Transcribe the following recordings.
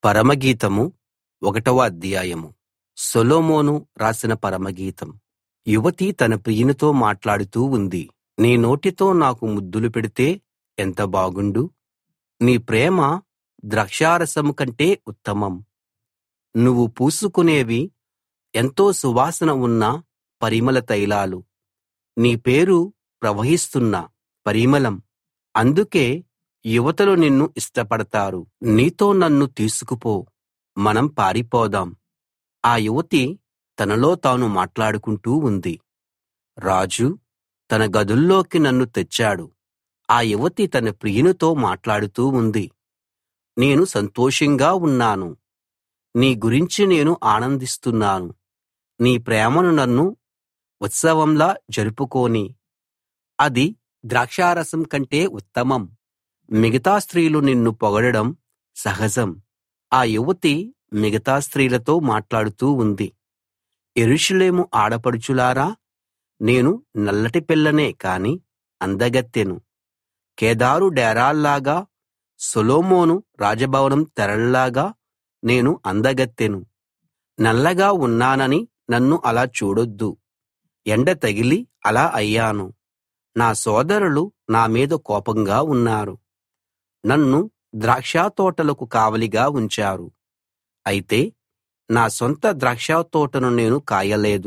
పరమగీతము 1వ అధ్యాయము. సొలొమోను రాసిన పరమగీతం. యువతి తన ప్రియునితో మాట్లాడుతూ ఉంది. నీ నోటితో నాకు ముద్దులు పెడితే ఎంత బాగుండు. నీ ప్రేమ ద్రాక్షారసం కంటే ఉత్తమం. నువ్వు పూసుకునేవి ఎంతో సువాసన ఉన్న పరిమళ తైలాలు. నీ పేరు ప్రవహిస్తున్న పరిమళం. అందుకే యువతులు నిన్ను ఇష్టపడతారు. నీతో నన్ను తీసుకుపో, మనం పారిపోదాం. ఆ యువతి తనలో తాను మాట్లాడుకుంటూ ఉంది. రాజు తన గదుల్లోకి నన్ను తెచ్చాడు. ఆ యువతి తన ప్రియునితో మాట్లాడుతూ ఉంది. నేను సంతోషంగా ఉన్నాను. నీ గురించి నేను ఆనందిస్తున్నాను. నీ ప్రేమను నన్ను ఉత్సవంలా జరుపుకోని. అది ద్రాక్షారసం కంటే ఉత్తమం. మిగతా స్త్రీలు నిన్ను పొగడడం సహజం. ఆ యువతి మిగతా స్త్రీలతో మాట్లాడుతూ ఉంది. యెరూషలేము ఆడపడుచులారా, నేను నల్లటి పిల్లనే కాని అందగత్తెను. కేదారు డేరాల్లాగా, సొలొమోను రాజభవనం తెరల్లాగా నేను అందగత్తెను. నల్లగా ఉన్నానని నన్ను అలా చూడొద్దు. ఎండ తగిలి అలా అయ్యాను. నా సోదరులు నా మీద కోపంగా ఉన్నారు. నన్ను ద్రాక్షతోటలకు కావలిగా ఉంచారు. అయితే నా సొంత ద్రాక్షతోటను నేను కాయలేదు.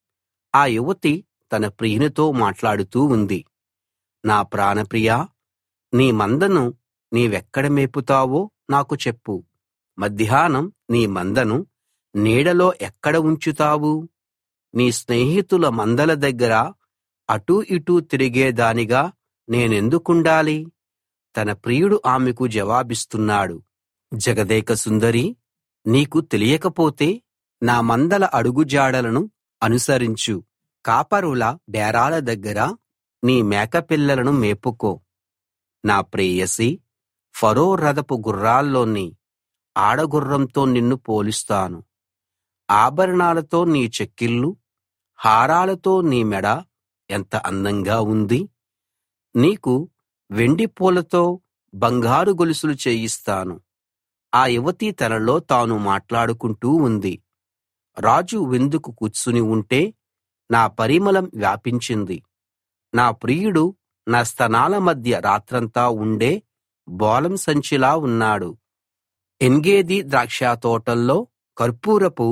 ఆ యువతి తన ప్రియునితో మాట్లాడుతూ ఉంది. నా ప్రాణప్రియా, నీ మందను నీవెక్కడ మేపుతావో నాకు చెప్పు. మధ్యాహ్నం నీ మందను నీడలో ఎక్కడ ఉంచుతావు? నీ స్నేహితుల మందల దగ్గర అటూ ఇటూ తిరిగేదానిగా నేనెందుకుండాలి? తన ప్రియుడు ఆమెకు జవాబిస్తున్నాడు. జగదేక సుందరీ, నీకు తెలియకపోతే నా మందల అడుగుజాడలను అనుసరించు. కాపరుల డేరాల దగ్గర నీ మేకపిల్లలను మేపుకో. నా ప్రేయసీ, ఫరో రథపు గుర్రాల్లోని ఆడగుర్రంతో నిన్ను పోలుస్తాను. ఆభరణాలతో నీ చెక్కిళ్ళు, హారాలతో నీ మెడ ఎంత అందంగా ఉంది. నీకు వెండి పూలతో బంగారు గొలుసులు చేయిస్తాను. ఆ యువతి తనలో తాను మాట్లాడుకుంటూ ఉంది. రాజు విందుకు కూర్చుని ఉంటే నా పరిమళం వ్యాపించింది. నా ప్రియుడు నా స్తనాల మధ్య రాత్రంతా ఉండే బోళం సంచిలా ఉన్నాడు. ఎన్గేది ద్రాక్షతోటల్లో కర్పూరపు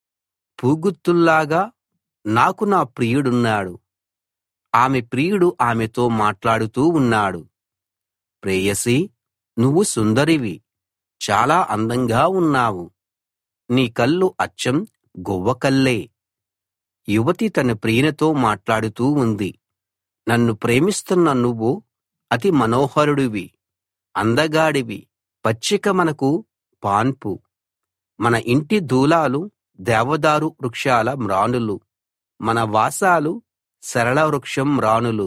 పూగుత్తుల్లాగా నాకు నా ప్రియుడున్నాడు. ఆమె ప్రియుడు ఆమెతో మాట్లాడుతూ ఉన్నాడు. ప్రేయసీ, నువ్వు సుందరివి, చాలా అందంగా ఉన్నావు. నీ కళ్ళు అచ్చం గువ్వకళ్ళే. యువతి తన ప్రియునితో మాట్లాడుతూ ఉంది. నన్ను ప్రేమిస్తున్న నువ్వు అతి మనోహరుడివి, అందగాడివి. పచ్చిక మనకు పాన్పు. మన ఇంటి దూలాలు దేవదారు వృక్షాల మ్రానులు. మన వాసాలు సరళ వృక్షం మ్రానులు.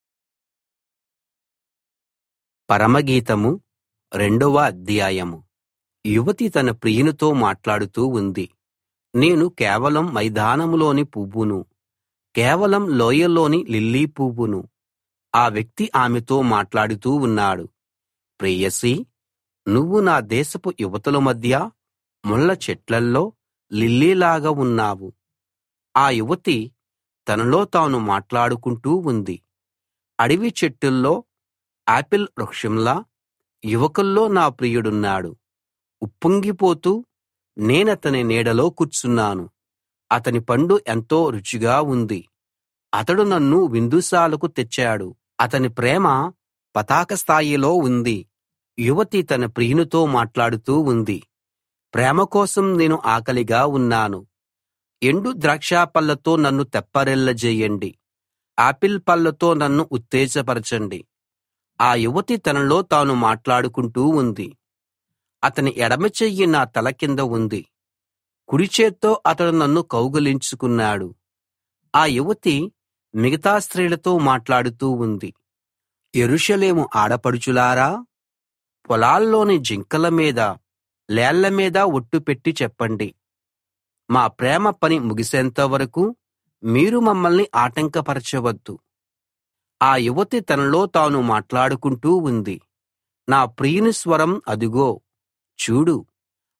పరమగీతము 2వ అధ్యాయము. యువతి తన ప్రియునితో మాట్లాడుతూ ఉంది. నేను కేవలం మైదానంలోని పువ్వును, కేవలం లోయలోని లిల్లీ పువ్వును. ఆ వ్యక్తి ఆమెతో మాట్లాడుతూ ఉన్నాడు. ప్రేయసీ, నువ్వు నా దేశపు యువతుల మధ్య ముళ్ళ చెట్లల్లో లిల్లీలాగా ఉన్నావు. ఆ యువతి తనలో తాను మాట్లాడుకుంటూ ఉంది. అడవి చెట్టుల్లో ఆపిల్ వృక్షంలా యువకుల్లో నా ప్రియుడున్నాడు. ఉప్పొంగిపోతూ నేనతని నీడలో కూర్చున్నాను. అతని పండు ఎంతో రుచిగా ఉంది. అతడు నన్ను విందుశాలకు తెచ్చాడు. అతని ప్రేమ పతాక స్థాయిలో ఉంది. యువతి తన ప్రియునితో మాట్లాడుతూ ఉంది. ప్రేమ కోసం నేను ఆకలిగా ఉన్నాను. ఎండు ద్రాక్ష పళ్ళతో నన్ను తెప్పరిల్లజేయండి. ఆపిల్ పళ్ళతో నన్ను ఉత్తేజపరచండి. ఆ యువతి తనలో తాను మాట్లాడుకుంటూ ఉంది. అతని ఎడమ చెయ్యి నా తల కింద ఉంది. కుడి చేత్తో అతడు నన్ను కౌగిలించుకున్నాడు. ఆ యువతి మిగతా స్త్రీలతో మాట్లాడుతూ ఉంది. యెరూషలేము ఆడపడుచులారా, పొలాల్లోని జింకల మీద, లేళ్ల మీద ఒట్టు పెట్టి చెప్పండి. మా ప్రేమ పని ముగిసేంత వరకు మీరు మమ్మల్ని ఆటంకపరచవద్దు. ఆ యువతి తనలో తాను మాట్లాడుకుంటూ ఉంది. నా ప్రియుని స్వరం అదిగో చూడు,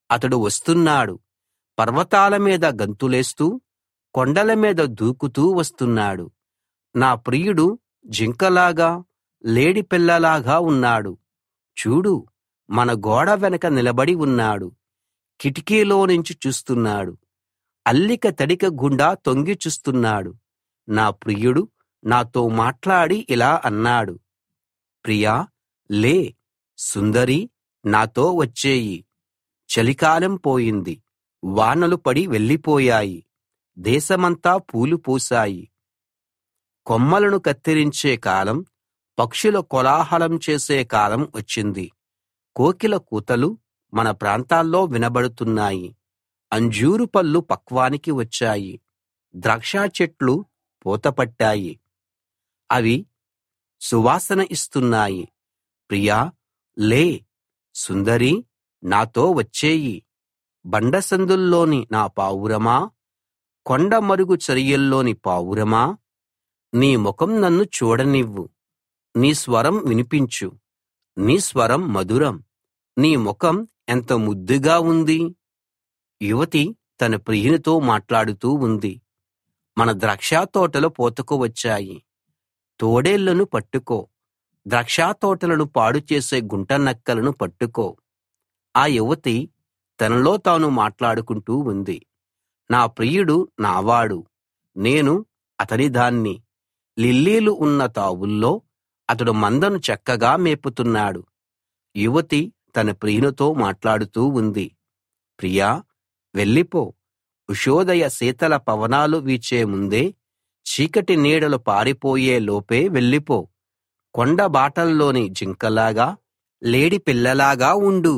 అతడు వస్తున్నాడు, పర్వతాల మీద గంతులేస్తూ కొండల మీద దూకుతూ వస్తున్నాడు. నా ప్రియుడు జింకలాగా, లేడిపిల్లలాగా ఉన్నాడు. చూడు, మన గోడ వెనక నిలబడి ఉన్నాడు, కిటికీలోనుంచి చూస్తున్నాడు, అల్లిక తడిక గుండా తొంగి చూస్తున్నాడు. నా ప్రియుడు నాతో మాట్లాడి ఇలా అన్నాడు, ప్రియా, లే, సుందరీ, నాతో వచ్చెయ్యి. చలికాలం పోయింది, వానలు పడి వెళ్ళిపోయాయి, దేశమంతా పూలు పూశాయి. కొమ్మలను కత్తిరించే కాలం, పక్షుల కోలాహలం చేసే కాలం వచ్చింది. కోకిల కూతలు మన ప్రాంతాల్లో వినబడుతున్నాయి. అంజూరు పళ్ళు పక్వానికి వచ్చాయి, ద్రాక్ష చెట్లు పూత పట్టాయి, అవి సువాసన ఇస్తున్నాయి. ప్రియా, లే, సుందరీ, నాతో వచ్చెయ్యి. బండసందుల్లోని నా పావురమా, కొండ మరుగు చరియల్లోని పావురమా, నీ ముఖం నన్ను చూడనివ్వు. నీ స్వరం వినిపించు, నీ స్వరం మధురం, నీ ముఖం ఎంత ముద్దుగా ఉంది. యువతి తన ప్రియునితో మాట్లాడుతూ ఉంది, మన ద్రాక్షతోటలు పూతకు వచ్చాయి, తోడేళ్లను పట్టుకో, ద్రాక్షతోటలను పాడు చేసే గుంటనక్కలను పట్టుకో. ఆ యువతి తనలో తాను మాట్లాడుకుంటూ ఉంది, నా ప్రియుడు నావాడు, నేను అతని దాన్ని. లిల్లీలు ఉన్న తావుల్లో అతడు మందను చక్కగా మేపుతున్నాడు. యువతి తన ప్రియునితో మాట్లాడుతూ ఉంది, ప్రియా, వెళ్ళిపో. ఉషోదయ శీతల పవనాలు వీచే ముందే, చీకటి నీడలు పారిపోయే లోపే వెళ్ళిపో. కొండ బాటల్లోని జింకలాగా, లేడి పిల్లలాగా ఉండు.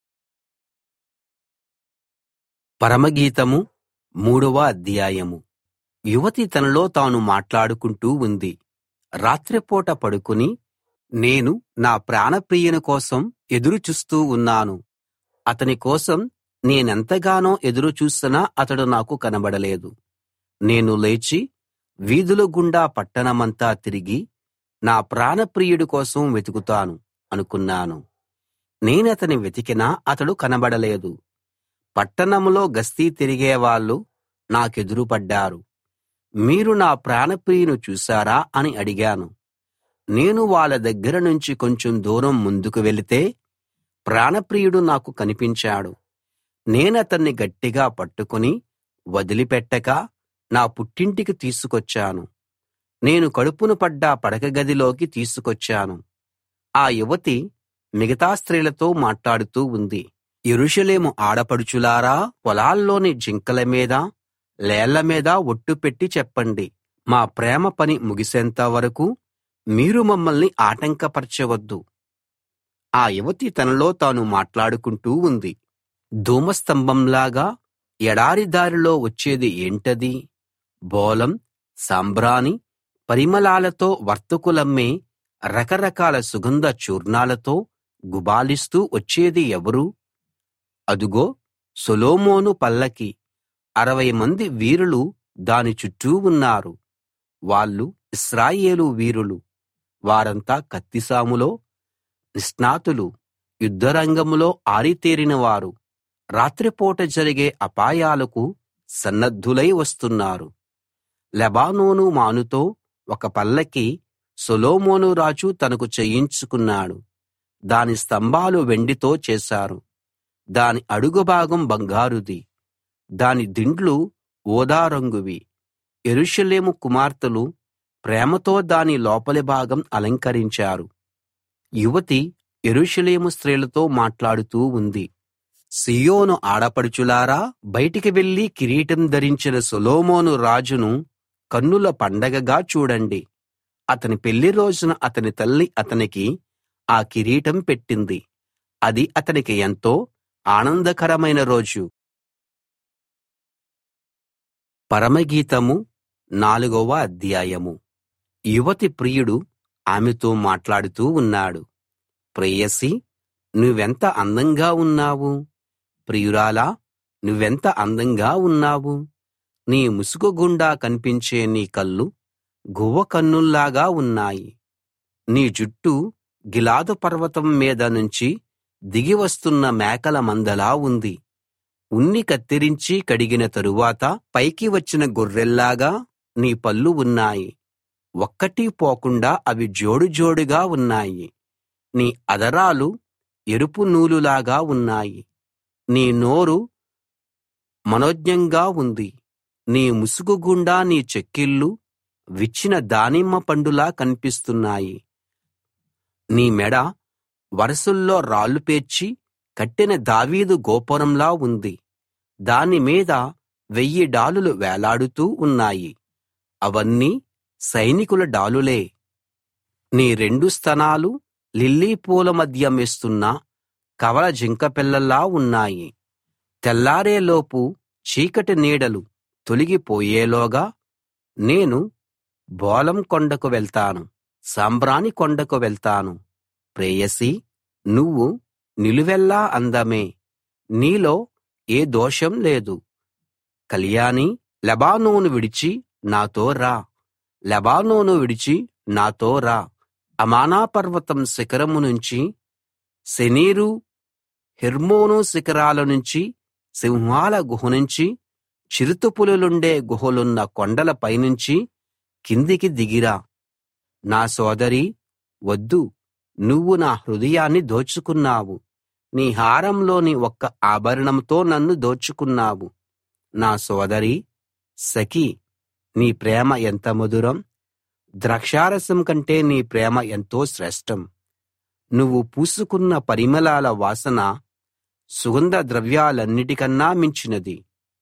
పరమగీతము 3వ అధ్యాయము. యువతి తనలో తాను మాట్లాడుకుంటూ ఉంది, రాత్రిపూట పడుకుని, నేను నా ప్రాణప్రియుని కోసం ఎదురు చూస్తూ ఉన్నాను. అతని కోసం నేనెంతగానో ఎదురు చూసినా అతడు నాకు కనబడలేదు. నేను లేచి వీధుల గుండా పట్టణమంతా తిరిగి నా ప్రాణప్రియుడి కోసం వెతుకుతాను అనుకున్నాను. నేనతని వెతికినా అతడు కనబడలేదు. పట్టణంలో గస్తీ తిరిగేవాళ్ళు నాకెదురు పడ్డారు. మీరు నా ప్రాణప్రియుని చూశారా అని అడిగాను. నేను వాళ్ళ దగ్గర నుంచి కొంచెం దూరం ముందుకు వెళితే ప్రాణప్రియుడు నాకు కనిపించాడు. నేనతన్ని గట్టిగా పట్టుకుని వదిలిపెట్టక నా పుట్టింటికి తీసుకొచ్చాను. నేను కడుపున పడ్డ పడక గదిలోకి తీసుకొచ్చాను. ఆ యువతి మిగతా స్త్రీలతో మాట్లాడుతూ ఉంది, యెరూషలేము ఆడపడుచులారా, పొలాల్లోని జింకల మీద, లేళ్ల మీద ఒట్టు పెట్టి చెప్పండి, మా ప్రేమ పని ముగిసేంత వరకు మీరు మమ్మల్ని ఆటంకపరచవద్దు. ఆ యువతి తనలో తాను మాట్లాడుకుంటూ ఉంది, ధూమస్తంభంలాగా ఎడారి దారిలో వచ్చేది ఏంటది? బోళం, సాంబ్రాణి, పరిమళాలతో వర్తకులమ్మే రకరకాల సుగంధ చూర్ణాలతో గుబాళిస్తూ వచ్చేది ఎవరు? అదుగో సొలొమోను పల్లకి, 60 మంది వీరులు దాని చుట్టూ ఉన్నారు. వాళ్ళు ఇశ్రాయేలు వీరులు, వారంతా కత్తిసాములో నిష్ణాతులు, యుద్ధరంగంలో ఆరితేరిన వారు. రాత్రిపూట జరిగే అపాయాలకు సన్నద్ధులై వస్తున్నారు. లెబానోను మానుతో ఒక పల్లకి సొలొమోను రాజు తనకు చేయించుకున్నాడు. దాని స్తంభాలు వెండితో చేశారు, దాని అడుగు భాగం బంగారుది, దాని దిండ్లు ఊదా రంగువి. యెరూషలేము కుమార్తెలు ప్రేమతో దాని లోపలి భాగం అలంకరించారు. యువతి యెరూషలేము స్త్రీలతో మాట్లాడుతూ ఉంది, సీయోను ఆడపడుచులారా, బయటికి వెళ్లి కిరీటం ధరించిన సొలొమోను రాజును కన్నుల పండగగా చూడండి. అతని పెళ్లి రోజున అతని తల్లి అతనికి ఆ కిరీటం పెట్టింది. అది అతనికి ఎంతో ఆనందకరమైన రోజు. పరమగీతము 4వ అధ్యాయము. యువతి ప్రియుడు ఆమెతో మాట్లాడుతూ ఉన్నాడు, ప్రేయసీ, నువ్వెంత అందంగా ఉన్నావు. ప్రియురాలా, నువ్వెంత అందంగా ఉన్నావు. నీ ముసుకు గుండా కనిపించే నీ కళ్ళు గువ్వ కన్నుల్లాగా ఉన్నాయి. నీ జుట్టు గిలాదు పర్వతం మీద నుంచి దిగి వస్తున్న మేకల మందలా ఉంది. ఉన్ని కత్తిరించి కడిగిన తరువాత పైకి వచ్చిన గొర్రెల్లాగా నీ పళ్ళు ఉన్నాయి. ఒక్కటీ పోకుండా అవి జోడు జోడుగా ఉన్నాయి. నీ అధరాలు ఎరుపు నూలులాగా ఉన్నాయి. నీ నోరు మనోజ్ఞంగా ఉంది. నీ ముసుకు గుండా నీ చెక్కిళ్ళు విచ్చిన దానిమ్మ పండులా కనిపిస్తున్నాయి. నీ మెడ వరసల్లో రాళ్లు పేర్చి కట్టిన దావీదు గోపురంలా ఉంది. దాని మీద 1000 డాలులు వేలాడుతూ ఉన్నాయి. అవన్నీ సైనికుల డాలులే. నీ 2 స్తనాలు లిల్లీ పూల మధ్య మేస్తున్న కవల జింకపిల్లల్లా ఉన్నాయి. తెల్లారేలోపు చీకటి నీడలు తొలగిపోయేలోగా నేను బోళం కొండకు వెళ్తాను, సాంబ్రాణి కొండకు వెళ్తాను. ప్రేయసీ, నువ్వు నిలువెల్లా అందమే, నీలో ఏ దోషం లేదు. కళ్యాణీ, లెబానోను విడిచి నాతో రా, లెబానోను విడిచి నాతో రా. అమానా పర్వతం శిఖరం నుంచి, శెనీరు హెర్మోను శిఖరాల నుంచి, సింహాల గుహ నుంచి, చిరుతపులులుండే గుహలున్న కొండల పైనుంచి కిందికి దిగిరా. నా సోదరీ, వద్దు, నువ్వు నా హృదయాన్ని దోచుకున్నావు. నీ హారంలోని ఒక్క ఆభరణంతో నన్ను దోచుకున్నావు. నా సోదరీ సఖీ, నీ ప్రేమ ఎంత మధురం! ద్రాక్షారసం కంటే నీ ప్రేమ ఎంతో శ్రేష్టం. నువ్వు పూసుకున్న పరిమళాల వాసన సుగంధ ద్రవ్యాలన్నిటికన్నా మించినది.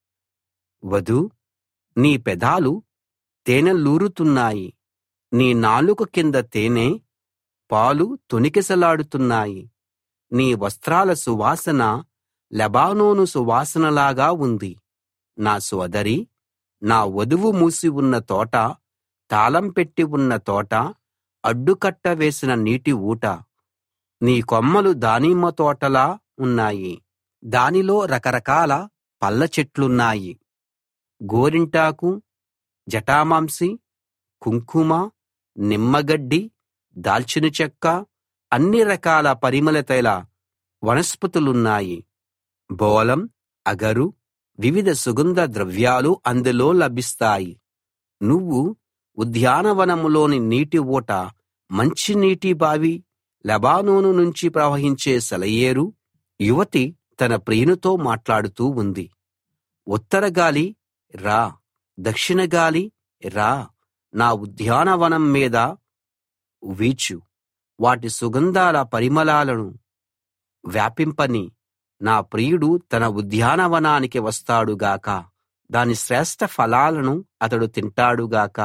వధూ, నీ పెదాలు తేనెలూరుతున్నాయి. నీ నాలుక కింద తేనె పాలు తొణికిసలాడుతున్నాయి. నీ వస్త్రాల సువాసన లెబానోను సువాసనలాగా ఉంది. నా సోదరీ, నా వధువు మూసి ఉన్న తోట, తాళం పెట్టి ఉన్న తోట, అడ్డుకట్ట వేసిన నీటి ఊట. నీ కొమ్మలు దానిమ్మ తోటలా ఉన్నాయి. దానిలో రకరకాల పళ్ళ చెట్లున్నాయి. గోరింటాకు, జటామాంసి, కుంకుమ, నిమ్మగడ్డి, దాల్చిన చెక్క, అన్ని రకాల పరిమళ తైల వనస్పతులున్నాయి. బోళం, అగరు, వివిధ సుగంధ ద్రవ్యాలు అందులో లభిస్తాయి. నువ్వు ఉద్యానవనంలోని నీటి ఊట, మంచినీటి బావి, లెబానోను నుంచి ప్రవహించే సెలయేరు. యువతి తన ప్రియునితో మాట్లాడుతూ ఉంది. ఉత్తర గాలి రా, దక్షిణ గాలి రా, నా ఉద్యానవనం మీద వీచు, వాటి సుగంధాల పరిమళాలను వ్యాపింపని. నా ప్రియుడు తన ఉద్యానవనానికి వస్తాడు గాక, దాని శ్రేష్ఠ ఫలాలను అతడు తింటాడు గాక.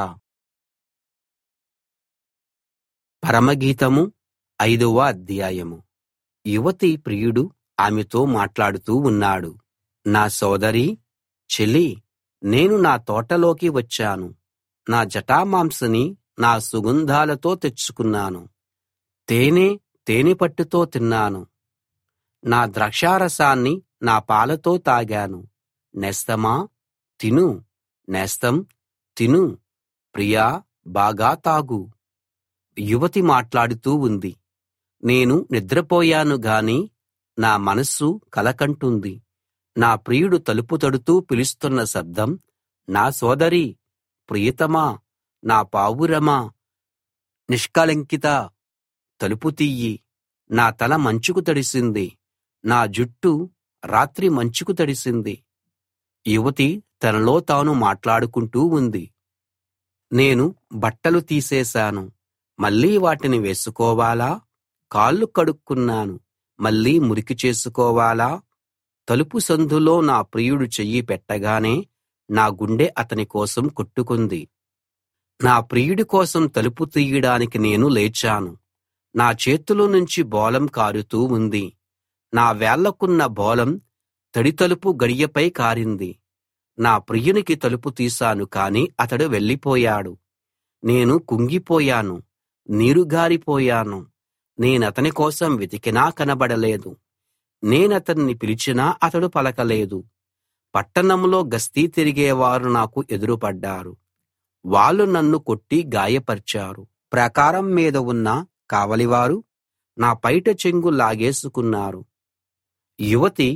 పరమగీతము 5వ అధ్యాయము. యువతి ప్రియుడు ఆమెతో మాట్లాడుతూ ఉన్నాడు. నా సోదరీ, చెలీ, నేను నా తోటలోకి వచ్చాను. నా జటామాంసిని నా సుగంధాలతో తెచ్చుకున్నాను. తేనెపట్టుతో తిన్నాను. నా ద్రాక్షారసాన్ని నా పాలతో తాగాను. నేస్తమా, తిను, నేస్తం, తిను, ప్రియా, బాగా తాగు. యువతి మాట్లాడుతూ ఉంది. నేను నిద్రపోయాను గాని నా మనస్సు కలకంటుంది. నా ప్రియుడు తలుపు తడుతూ పిలుస్తున్న శబ్దం, నా సోదరీ, ప్రియతమా, నా పావురమా, నిష్కళంకిత, తలుపు తియ్యి. నా తల మంచుకు తడిసింది, నా జుట్టు రాత్రి మంచుకు తడిసింది. యువతి తనలో తాను మాట్లాడుకుంటూ ఉంది. నేను బట్టలు తీసేశాను, మళ్ళీ వాటిని వేసుకోవాలా? కాళ్ళు కడుక్కున్నాను, మళ్ళీ మురికి చేసుకోవాలా? తలుపు సందులో నా ప్రియుడు చెయ్యి పెట్టగానే నా గుండె అతని కోసం కొట్టుకుంది. నా ప్రియుడి కోసం తలుపు తీయడానికి నేను లేచాను. నా చేతిలో నుంచి బోళం కారుతూ ఉంది. నా వేళ్లకున్న బోళం తడి తలుపు గడియపై కారింది. నా ప్రియునికి తలుపు తీశాను కాని అతడు వెళ్ళిపోయాడు. నేను కుంగిపోయాను, నీరుగారిపోయాను. నేనతని కోసం వెతికినా కనబడలేదు. నేనతన్ని పిలిచినా అతడు పలకలేదు. పట్టణంలో గస్తీ తిరిగేవారు నాకు ఎదురుపడ్డారు. వాళ్ళు నన్ను కొట్టి గాయపర్చారు. ప్రాకారం మీద ఉన్న కావలివారు నా పైట చెంగు లాగేసుకున్నారు. యువతి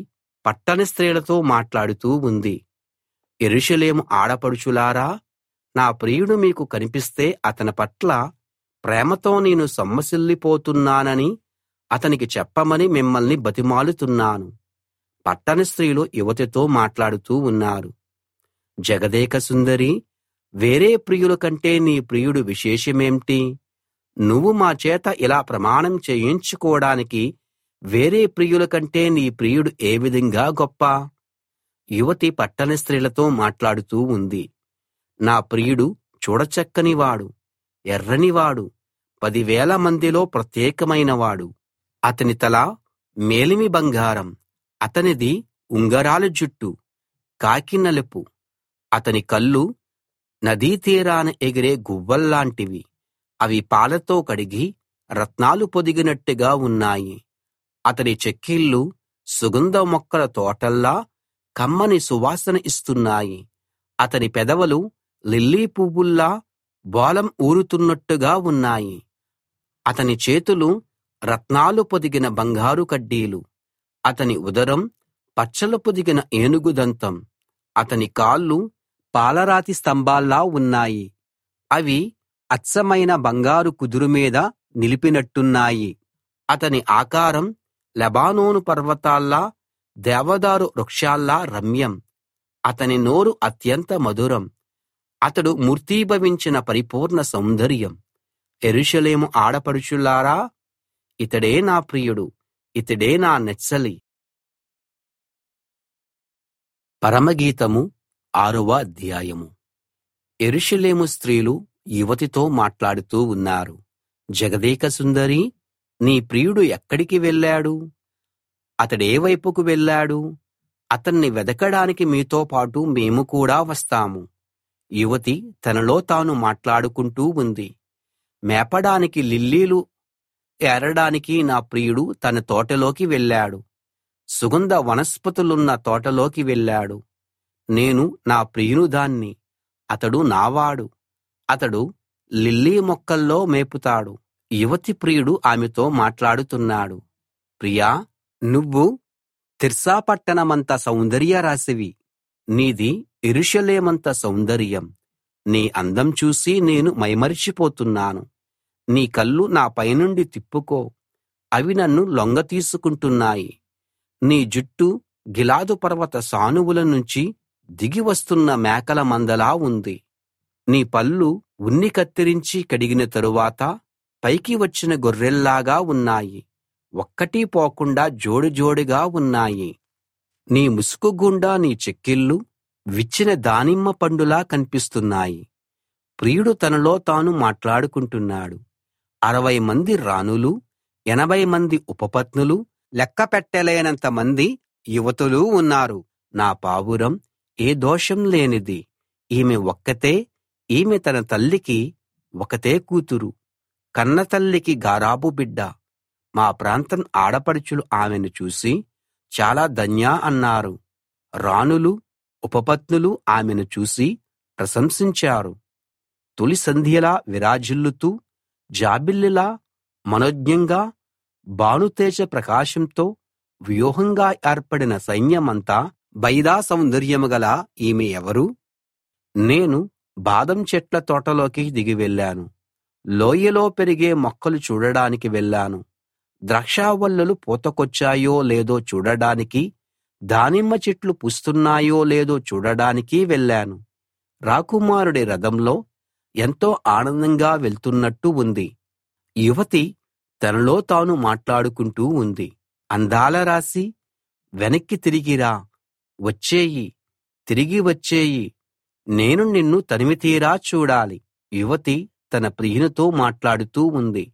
పట్టణ స్త్రీలతో మాట్లాడుతూ ఉంది. యెరూషలేము ఆడపడుచులారా, నా ప్రియుడు మీకు కనిపిస్తే అతని పట్ల ప్రేమతో నేను సొమ్మసిల్లిపోతున్నానని అతనికి చెప్పమని మిమ్మల్ని బతిమాలుతున్నాను. పట్టణ స్త్రీలు యువతితో మాట్లాడుతూ ఉన్నారు. జగదేక సుందరీ, వేరే ప్రియుల కంటే నీ ప్రియుడు విశేషమేంటి? నువ్వు మా చేత ఇలా ప్రమాణం చేయించుకోడానికి వేరే ప్రియుల కంటే నీ ప్రియుడు ఏ విధంగా గొప్ప? యువతి పట్టణ స్త్రీలతో మాట్లాడుతూ ఉంది. నా ప్రియుడు చూడచక్కనివాడు, ఎర్రనివాడు, 10,000 మందిలో ప్రత్యేకమైనవాడు. అతని తల మేలిమి బంగారం, అతనిది ఉంగరాల జుట్టు, కాకి నలుపు. అతని కళ్ళు నదీ తీరాన ఎగిరే గువ్వల్లాంటివి. అవి పాలతో కడిగి రత్నాలు పొదిగినట్టుగా ఉన్నాయి. అతని చెక్కిళ్ళు సుగంధ మొక్కల తోటల్లా కమ్మని సువాసన ఇస్తున్నాయి. అతని పెదవులు లిల్లీ పువ్వుల్లా బోళం ఊరుతున్నట్టుగా ఉన్నాయి. అతని చేతులు రత్నాలు పొదిగిన బంగారు కడ్డీలు. అతని ఉదరం పచ్చలు పొదిగిన ఏనుగు దంతం. అతని కాళ్ళు పాలరాతి స్తంభాల్లా ఉన్నాయి. అవి అచ్చమైన బంగారు కుదురు మీద నిలిపినట్టున్నాయి. అతని ఆకారం లెబానోను పర్వతాల్లా, దేవదారు వృక్షాల్లా రమ్యం. అతని నోరు అత్యంత మధురం. అతడు మూర్తీభవించిన పరిపూర్ణ సౌందర్యం. యెరూషలేము ఆడపడుచులారా, ఇతడే నా ప్రియుడు, ఇతడే నా నెచ్చెలి. పరమగీతము 6వ అధ్యాయము. యెరూషలేము స్త్రీలు యువతితో మాట్లాడుతూ ఉన్నారు. జగదేక సుందరీ, నీ ప్రియుడు ఎక్కడికి వెళ్ళాడు? అతడే వైపుకు వెళ్ళాడు? అతన్ని వెదకడానికి మీతో పాటు మేము కూడా వస్తాము. యువతి తనలో తాను మాట్లాడుకుంటూ ఉంది. మేపడానికి లిల్లీలు ఏరడానికి నా ప్రియుడు తన తోటలోకి వెళ్ళాడు. సుగంధ వనస్పతులున్న తోటలోకి వెళ్ళాడు. నేను నా ప్రియునిదాన్ని, అతడు నావాడు. అతడు లిల్లీ మొక్కల్లో మేపుతాడు. యువతి ప్రియుడు ఆమెతో మాట్లాడుతున్నాడు. ప్రియా, నువ్వు తిర్సా పట్టణమంత సౌందర్యరాశివి. నీది యెరూషలేమంత సౌందర్యం. నీ అందం చూసి నేను మైమరిచిపోతున్నాను. నీ కళ్ళు నా పైనుండి తిప్పుకో, అవి నన్ను లొంగతీసుకుంటున్నాయి. నీ జుట్టు గిలాదు పర్వత సానువుల నుంచి దిగి వస్తున్న మేకల మందలా ఉంది. నీ పళ్ళు ఉన్ని కత్తిరించి కడిగిన తరువాత పైకి వచ్చిన గొర్రెల్లాగా ఉన్నాయి. ఒక్కటీ పోకుండా జోడుజోడుగా ఉన్నాయి. నీ ముసుకు గుండా నీ చెక్కిళ్ళు విచ్చిన దానిమ్మ పండులా కనిపిస్తున్నాయి. ప్రియుడు తనలో తాను మాట్లాడుకుంటున్నాడు. 60 మంది రాణులు, 80 మంది ఉపపత్నులు, లెక్క పెట్టలేనంత మంది యువతులు ఉన్నారు. నా పావురం ఏ దోషం లేనిది. ఈమె ఒక్కతే. ఈమె తన తల్లికి ఒకతే కూతురు, కన్నతల్లికి గారాబు బిడ్డ. మా ప్రాంతం ఆడపడుచులు ఆమెను చూసి చాలా ధన్య అన్నారు. రాణులు, ఉపపత్నులు ఆమెను చూసి ప్రశంసించారు. తొలి సంధ్యలా విరాజిల్లుతూ, జాబిల్లిలా మనోజ్ఞంగా, భానుతేజ ప్రకాశంతో వ్యూహంగా ఏర్పడిన సైన్యమంతా బయదా సౌందర్యం గల ఈమె ఎవరు? నేను బాదం చెట్ల తోటలోకి దిగి వెళ్ళాను. లోయలో పెరిగే మొక్కలు చూడడానికి వెళ్ళాను. ద్రాక్షావల్లులు పూతకొచ్చాయో లేదో చూడడానికి, దానిమ్మ చెట్లు పూస్తున్నాయో లేదో చూడడానికి వెళ్ళాను. రాకుమారుడి రథంలో ఎంతో ఆనందంగా వెళ్తున్నట్టు ఉంది. యువతి తనలో తాను మాట్లాడుకుంటూ ఉంది. అందాల రాశి, వెనక్కి తిరిగిరా, వచ్చేయి, తిరిగి వచ్చేయి. నేను నిన్ను తనివితీరా చూడాలి. యువతి తన ప్రియునితో మాట్లాడుతూ ఉంది.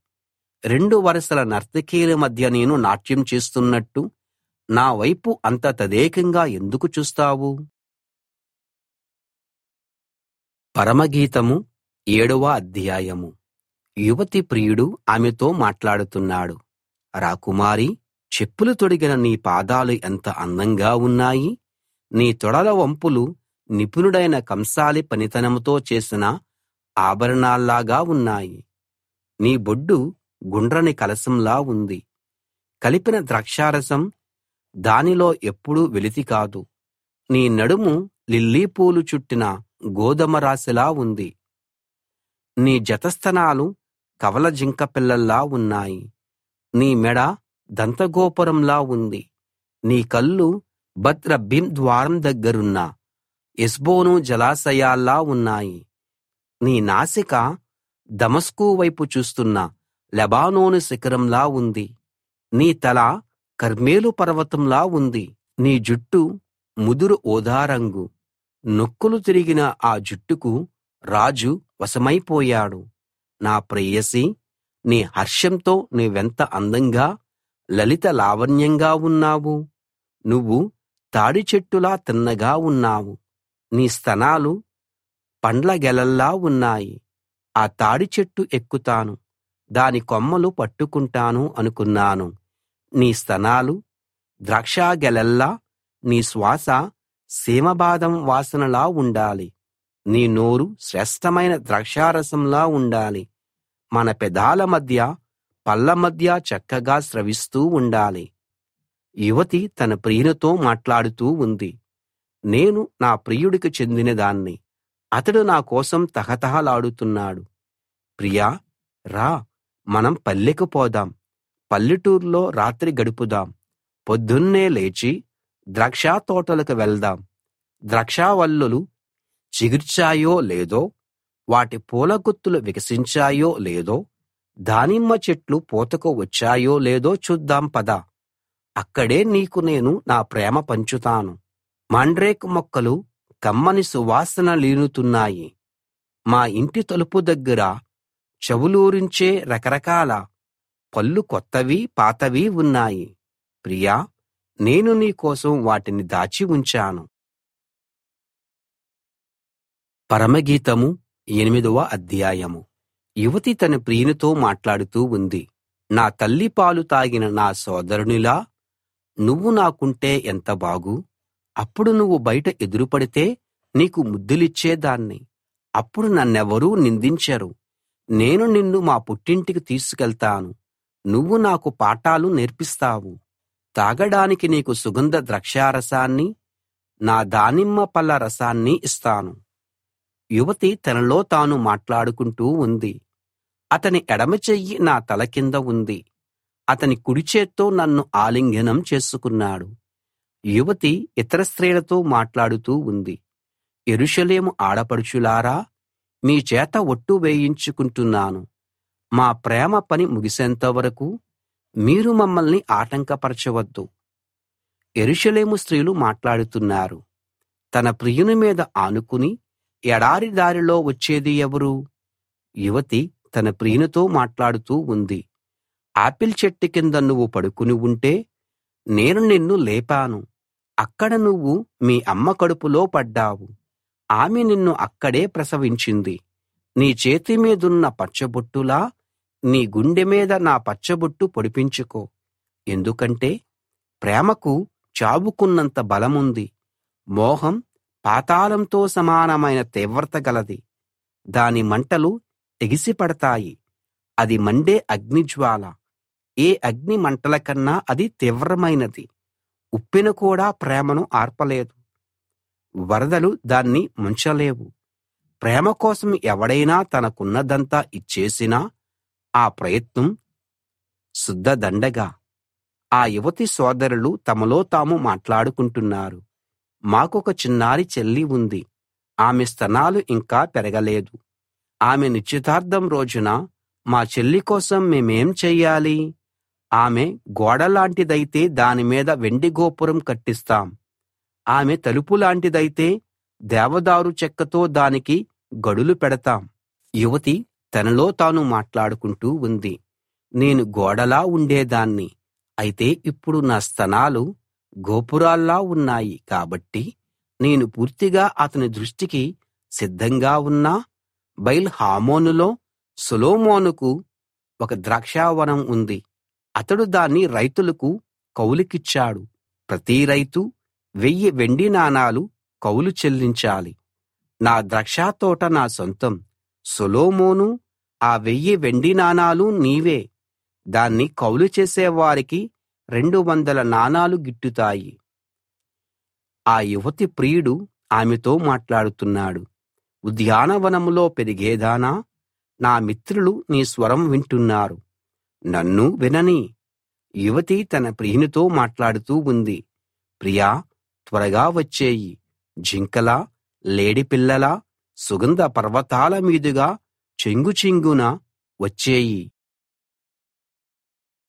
2 వరసల నర్తకీల మధ్య నేను నాట్యం చేస్తున్నట్టు నా వైపు అంత తదేకంగా ఎందుకు చూస్తావు? పరమగీతము 7వ అధ్యాయము. యువతి ప్రియుడు ఆమెతో మాట్లాడుతున్నాడు. రాకుమారి, చెప్పులు తొడిగిన నీ పాదాలు ఎంత అందంగా ఉన్నాయి. నీ తొడల వంపులు నిపుణుడైన కంసాలి పనితనంతో చేసిన ఆభరణాల్లాగా ఉన్నాయి. నీ బొడ్డు గుండ్రని కలశంలా ఉంది. కలిపిన ద్రాక్షారసం దానిలో ఎప్పుడూ వెలితి కాదు. నీ నడుము లిల్లీ పూలు చుట్టిన గోదుమ రాశిలా ఉంది. నీ జతస్థనాలు కవల జింక పిల్లల్లా ఉన్నాయి. నీ మెడ దంతగోపురంలా ఉంది. నీ కళ్ళు బత్ రబ్బీం ద్వారం దగ్గరున్న హెష్బోను జలాశయాల్లా ఉన్నాయి. నీ నాసిక దమస్కు వైపు చూస్తున్న లెబానోను శిఖరంలా ఉంది. నీ తల కర్మెలు పర్వతంలా ఉంది. నీ జుట్టు ముదురు ఊదా రంగు. నొక్కులు తిరిగిన ఆ జుట్టుకు రాజు వశమైపోయాడు. నా ప్రేయసీ, నీ హర్షంతో నీవెంత అందంగా లలిత లావణ్యంగా ఉన్నావు. నువ్వు తాడి చెట్టులా తిన్నగా ఉన్నావు. నీ స్తనాలు పండ్ల గెలల్లా ఉన్నాయి. ఆ తాడి చెట్టు ఎక్కుతాను, దాని కొమ్మలు పట్టుకుంటాను అనుకున్నాను. నీ స్తనాలు ద్రాక్షగెలల్లా, నీ శ్వాస సీమబాదం వాసనలా ఉండాలి. నీ నోరు శ్రేష్ఠమైన ద్రాక్షారసంలా ఉండాలి. మన పెదాల మధ్య పళ్ళ మధ్య చక్కగా స్రవిస్తూ ఉండాలి. యువతి తన ప్రియునితో మాట్లాడుతూ ఉంది. నేను నా ప్రియుడికి చెందినదాన్ని, అతడు నా కోసం తహతహలాడుతున్నాడు. ప్రియా, రా, మనం పల్లెకు పోదాం, పల్లెటూర్లో రాత్రి గడుపుదాం. పొద్దున్నే లేచి ద్రాక్ష తోటలకు వెళ్దాం. ద్రాక్షావల్లులు చిగిర్చాయో లేదో, వాటి పూల గుత్తులు వికసించాయో లేదో, దానిమ్మ చెట్లు పూతకు వచ్చాయో లేదో చూద్దాం పద. అక్కడే నీకు నేను నా ప్రేమ పంచుతాను. మాండ్రేక్ మొక్కలు కమ్మని సువాసనలీనుతున్నాయి. మా ఇంటి తలుపు దగ్గర చెవులూరించే రకరకాల పళ్ళు కొత్తవి పాతవి ఉన్నాయి. ప్రియా, నేను నీ కోసం వాటిని దాచి ఉంచాను. పరమగీతము 8వ అధ్యాయము. యువతి తన ప్రియునితో మాట్లాడుతూ ఉంది. నా తల్లి పాలు తాగిన నా సోదరునిలా నువ్వు నాకుంటే ఎంత బాగు. అప్పుడు నువ్వు బయట ఎదురుపడితే నీకు ముద్దులిచ్చేదాన్ని. అప్పుడు నన్నెవరూ నిందించరు. నేను నిన్ను మా పుట్టింటికి తీసుకెళ్తాను. నువ్వు నాకు పాఠాలు నేర్పిస్తావు. తాగడానికి నీకు సుగంధ ద్రాక్షారసాన్ని, నా దానిమ్మ పళ్ళ రసాన్ని ఇస్తాను. యువతి తనలో తాను మాట్లాడుకుంటూ ఉంది. అతని ఎడమ చెయ్యి నా తల కింద ఉంది. అతని కుడి చేత్తో నన్ను ఆలింగనం చేసుకున్నాడు. యువతి ఇతర స్త్రీలతో మాట్లాడుతూ ఉంది. యెరూషలేము ఆడపడుచులారా, మీ చేత ఒట్టు వేయించుకుంటున్నాను. మా ప్రేమ పని ముగిసేంత వరకు మీరు మమ్మల్ని ఆటంకపరచవద్దు. యెరూషలేము స్త్రీలు మాట్లాడుతున్నారు. తన ప్రియుని మీద ఆనుకుని ఎడారి దారిలో వచ్చేది ఎవరు? యువతి తన ప్రియునితో మాట్లాడుతూ ఉంది. ఆపిల్ చెట్టు కింద నువ్వు పడుకుని ఉంటే నేను నిన్ను లేపాను. అక్కడ నువ్వు మీ అమ్మ కడుపులో పడ్డావు. ఆమె నిన్ను అక్కడే ప్రసవించింది. నీ చేతి మీదున్న పచ్చబొట్టులా నీ గుండె మీద నా పచ్చబొట్టు పొడిపించుకో. ఎందుకంటే ప్రేమకు చావుకున్నంత బలముంది. మోహం పాతాళంతో సమానమైన తీవ్రత గలది. దాని మంటలు ఎగిసిపడతాయి. అది మండే అగ్నిజ్వాల. ఏ అగ్ని మంటల కన్నా అది తీవ్రమైనది. ఉప్పెన కూడా ప్రేమను ఆర్పలేదు. వరదలు దాన్ని ముంచలేవు. ప్రేమ కోసం ఎవడైనా తనకున్నదంతా ఇచ్చేసినా ఆ ప్రయత్నం శుద్ధదండగా. ఆ యువతి సోదరులు తమలో తాము మాట్లాడుకుంటున్నారు. మాకొక చిన్నారి చెల్లి ఉంది. ఆమె స్తనాలు ఇంకా పెరగలేదు. ఆమె నిశ్చితార్థం రోజున మా చెల్లి కోసం మేమేం చెయ్యాలి? ఆమె గోడలాంటిదైతే దాని మీద వెండి గోపురం కట్టిస్తాం. ఆమె తలుపు లాంటిదైతే దేవదారు చెక్కతో దానికి గడులు పెడతాం. యువతి తనలో తాను మాట్లాడుకుంటూ ఉంది. నేను గోడలా ఉండేదాన్ని. అయితే ఇప్పుడు నా స్తనాలు గోపురాల్లా ఉన్నాయి. కాబట్టి నేను పూర్తిగా అతని దృష్టికి సిద్ధంగా ఉన్నా. బయల్ హామోనులో సొలొమోనుకు ఒక ద్రాక్షావనం ఉంది. అతడు దాన్ని రైతులకు కౌలుకిచ్చాడు. ప్రతి రైతు 1000 వెండి నాణాలు కౌలు చెల్లించాలి. నా ద్రాక్షతోట నా సొంతం. సొలొమోనూ, ఆ 1000 వెండి నాణాలు నీవే. దాన్ని కౌలు చేసేవారికి 200 నాణాలు గిట్టుతాయి. ఆ యువతి ప్రియుడు ఆమెతో మాట్లాడుతున్నాడు. ఉద్యానవనంలో పెరిగేదానా, నా మిత్రులు నీ స్వరం వింటున్నారు, నన్నూ విననీ. యువతి తన ప్రియునితో మాట్లాడుతూ ఉంది. ప్రియా, త్వరగా వచ్చెయ్యి. జింకలా, లేడిపిల్లలా సుగంధ పర్వతాల మీదుగా చెంగుచెంగున వచ్చెయ్యి.